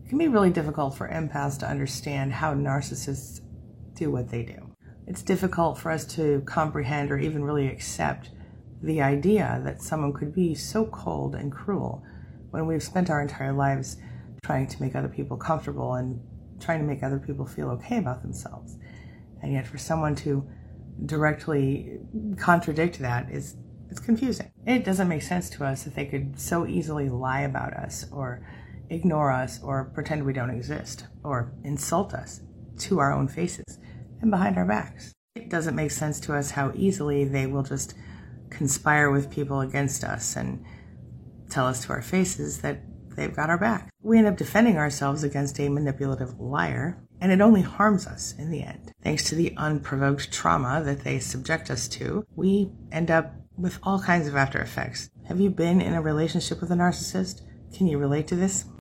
It can be really difficult for empaths to understand how narcissists do what they do. It's difficult for us to comprehend or even really accept the idea that someone could be so cold and cruel when we've spent our entire lives trying to make other people comfortable and trying to make other people feel okay about themselves. And yet for someone to directly contradict that it's confusing. It doesn't make sense to us that they could so easily lie about us or ignore us or pretend we don't exist or insult us to our own faces and behind our backs. It doesn't make sense to us how easily they will just conspire with people against us and tell us to our faces that they've got our back. We end up defending ourselves against a manipulative liar, and it only harms us in the end. Thanks to the unprovoked trauma that they subject us to, we end up with all kinds of after effects. Have you been in a relationship with a narcissist? Can you relate to this?